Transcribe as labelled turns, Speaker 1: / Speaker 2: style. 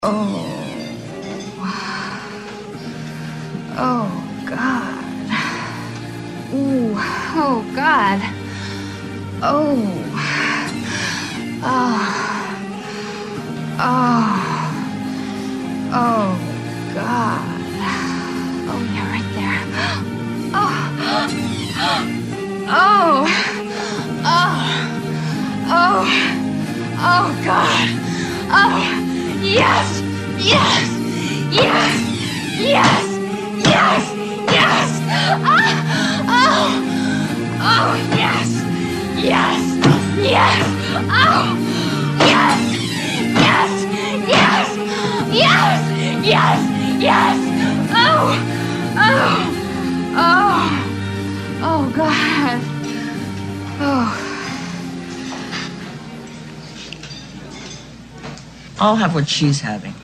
Speaker 1: Oh. Oh, God. Ooh. Oh, God. Oh. Oh. Oh. Oh, God. Oh, yeah, right there. Oh. Oh. Oh. Oh. Oh, God. Oh. Yes. Yes. Yes. Yes. Yes. Yes. Oh. Oh. Oh, yes. Yes. Yes. Oh. Yes. Yes. Yes. Yes. Yes. Yes. Oh. Oh. Oh. Oh, God. Oh.
Speaker 2: I'll have what she's having.